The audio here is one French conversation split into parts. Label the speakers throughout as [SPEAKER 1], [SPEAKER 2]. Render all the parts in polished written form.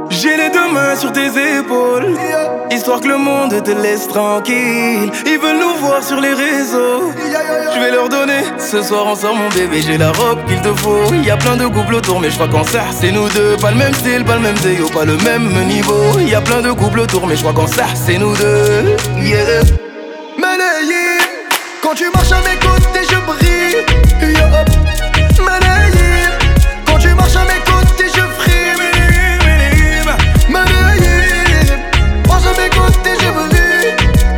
[SPEAKER 1] J'ai les deux mains sur tes épaules, histoire que le monde te laisse tranquille. Ils veulent nous voir sur les réseaux, je vais leur donner. Ce soir on sort mon bébé, j'ai la robe qu'il te faut. Y'a plein de couples autour mais je crois qu'en ça c'est nous deux. Pas le même style, pas le même déo, pas le même niveau. Y'a plein de couples autour mais je crois qu'en ça c'est nous deux. Yeah.
[SPEAKER 2] Manayim, quand tu marches à mes côtés je brille. Manayim, quand tu marches à mes côtés je frime. Manayim, marche à mes côtés je brille.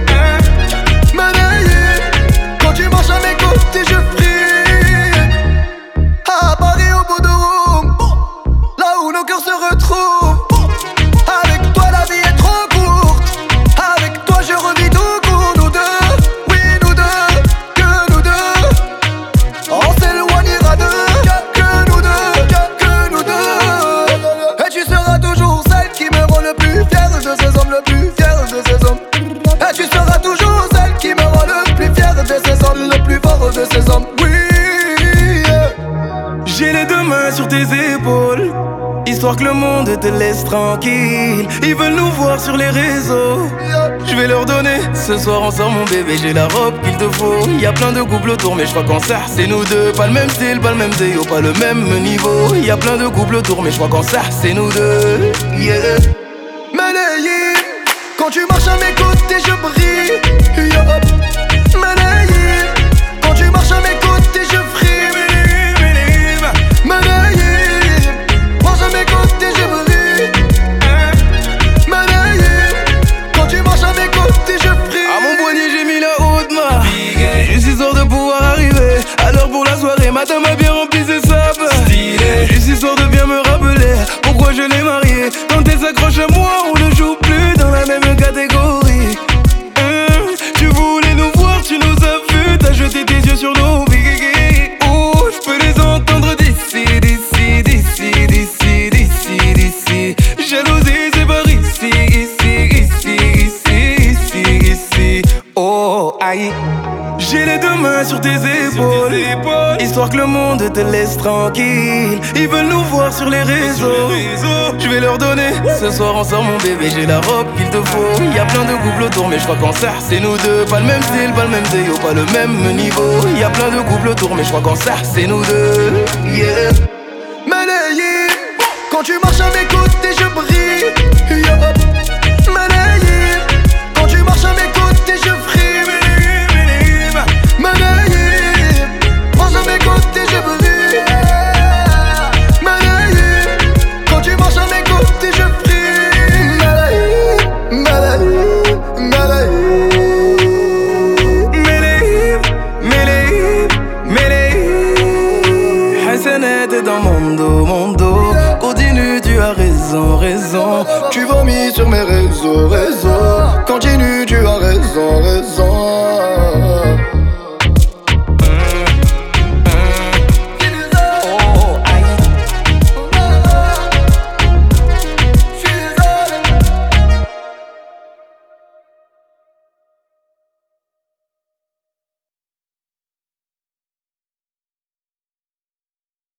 [SPEAKER 2] Manayim, quand tu marches à mes côtés je frime. À Paris au bout de Rome, là où nos cœurs se retrouvent. Avec toi la vie est trop courte, avec toi je revis tout court. Nous deux, oui nous deux, que nous deux. On s'éloignera d'eux, que nous deux, que nous deux. Et tu seras toujours celle qui me rend le plus fier de ces hommes, le plus fier de ces hommes. Et tu seras toujours celle qui me rend le plus fier de ces hommes, le plus fort de ces hommes. Oui, yeah.
[SPEAKER 1] J'ai les deux mains sur tes épaules, histoire que le monde te laisse tranquille. Ils veulent nous voir sur les réseaux, je vais leur donner. Ce soir on sort mon bébé, j'ai la robe qu'il te faut. Y'a plein de couples autour mais je crois qu'en ça c'est nous deux. Pas le même style, pas le même déo, pas le même niveau. Y'a plein de couples autour mais je crois qu'en ça c'est nous deux. Yeah.
[SPEAKER 2] Manayim, quand tu marches à mes côtés je brille. Manayim, quand tu marches à mes côtés je frime. Manayim, marche à mes côtés je brille. Manayim, quand tu marches à mes côtés je frime.
[SPEAKER 1] À mon poignet j'ai mis la haute main, juste histoire de pouvoir arriver à l'heure pour la soirée. Madame a bien rempli ses sapes, juste histoire de bien me rappeler pourquoi je l'ai mariée. Quand elle s'accroche à moi on ne joue plus dans la même catégorie. Tu voulais nous voir, tu nous as vus, t'as jeté tes yeux sur nos vies. Oh, je peux les entendre d'ici, d'ici, d'ici, d'ici, d'ici, d'ici. Jalousie c'est par ici, ici, ici, ici, ici, ici. Oh, aïe. J'ai les deux mains sur tes épaules, histoire que le monde te laisse tranquille. Ils veulent nous voir sur les réseaux, je vais leur donner. Ce soir on sort mon bébé, j'ai la robe qu'il te faut. Y'a plein de couples autour mais je crois qu'en ça c'est nous deux. Pas le même style, pas le même déo, pas le même niveau. Y'a plein de couples autour mais je crois qu'en ça c'est nous deux. Yeah.
[SPEAKER 2] Manayim, quand tu marches à mes côtés je brille. Manayim, quand tu marches à mes côtés je frime. Manayim, marche à mes côtés je brille. Manayim, quand tu marches à mes côtés je frime. Manayim, Manayim, Manayim.
[SPEAKER 1] Manayim, Manayim, Manayim. Hassanet est dans mon dos, mon dos. Continue, tu as raison, raison.
[SPEAKER 2] Tu vomis sur mes réseaux, réseaux. Continue, tu as raison, raison.